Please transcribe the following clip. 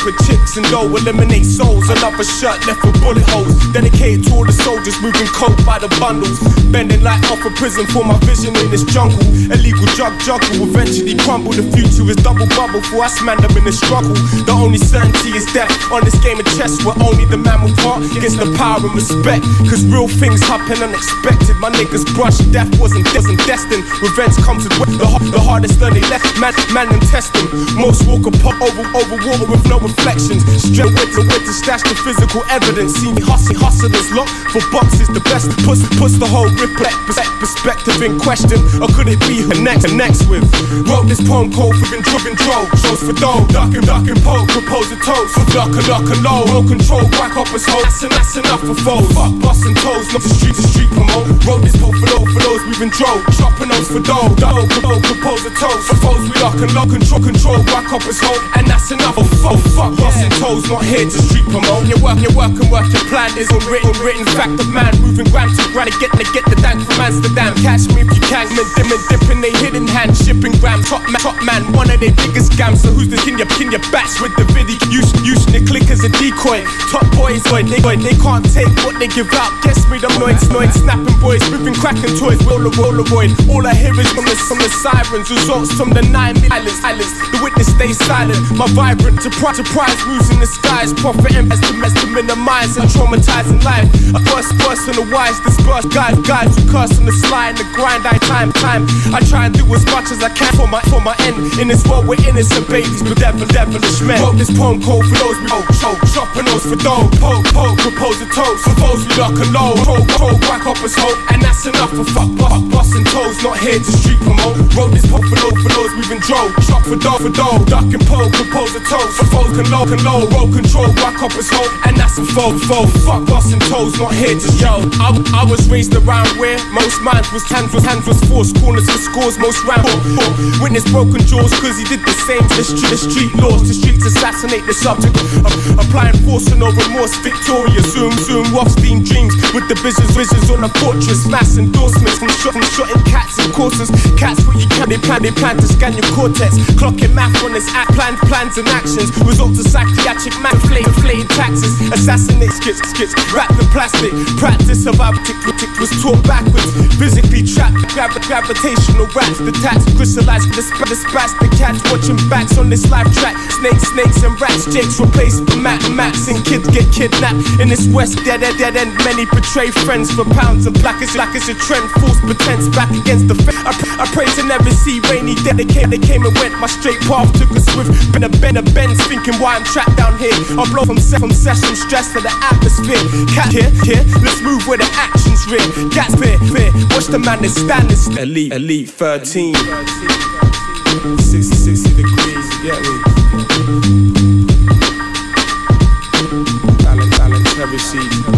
with chicks and dough, eliminate souls. Another shirt left with bullet holes. Dedicated to all the soldiers moving coke by the bundles. Bending like off a prison for my vision in this jungle. Illegal drug juggle, eventually crumble. The future is double bubble for us man, I'm in the struggle. The only certainty is death on this game of chess, where only the man will part against the power and respect. Cause real things happen unexpected. My niggas brush, death wasn't destined. Revenge comes with the hardest learning left. Man and test them. Most walk apart over water with no reflections. Straight with to stash the physical evidence. See me hustlers locked for boxes. The best puts the whole perspective in question. Or could it be her next with? Wrote this poem called for driven drove. Shows for dough. Duck and poke. Propose a toast. For lock and low. No control. Whack up his hoes. That's enough for foes. Fuck busting toes. Not the street promote. Wrote this poem for those moving drove. Chopping those for dough. Propose a toast. For foes we lock and low. Control. Whack up his hoe. And that's enough. Oh fuck busting toes. Not here to street promote. Your work. Your plan is unwritten fact of man. Moving gram to grind to get the dank from Amsterdam. Catch me if you can. Dipping they hidden hand. Shipping gram. Top man. One of their biggest scams. So who's the king your bats with the video? Using the click as a decoy. Top boys, they can't take what they give out. Guess me, them noise, snapping boys, moving cracking toys. Roll-a-void. All I hear is from the sirens. Results from the 9 million islands. The witness stays silent. My vibrant surprise moves in the skies. Profit estimates to minimize and traumatizing life. A first and the wise disperse guys who curse on the sly and the grind. Time. I try and do as much as I can for my end. In this world we're innocent babies, but devilish men. Wrote this poem called for those we choke, chopping those for dough. Poke, propose a toast. For those we lock and low. Roll, whack up his hoe. And that's enough for fuck busting toes. Not here to street promote. Wrote this poem for those moving drove. Chop for dough. Duck and poke, propose a toast. For foes can low. Roll control, whack up his hoe. And that's a foe. Fuck busting toes. Not here to yo. I was raised around where most minds was hands was forced. Corners for scores, most round. Witness broken jaws cause he did the same. The street laws, the streets assassinate the subject. Applying force and no remorse, victorious. Zoom, Rothstein dreams with the visions on a fortress. Mass endorsements from shotting cats and courses. Cats what you can, they plan to scan your cortex. Clocking math on this app, plans and actions. Results of psychiatric man, inflated taxes. Assassinate skits, wrapped in plastic. Practice of object was taught backwards. Physically trapped, gravitational raps. Detached, crystallized, the spastic cats watching backs on this life track. Snakes and rats, jakes replaced with mats and kids get kidnapped. In this west dead end, many betray friends for pounds and black is a trend. False pretense back against the I pray to never see rainy day. They came and went, my straight path took a swift. Been a bends, thinking why I'm trapped down here. I blow from session stress to the atmosphere. Cat here, let's move where the action's real. Gats fear, watch the man that's standing. Elite 13. 60 degrees, you get me? Talent, Terry C.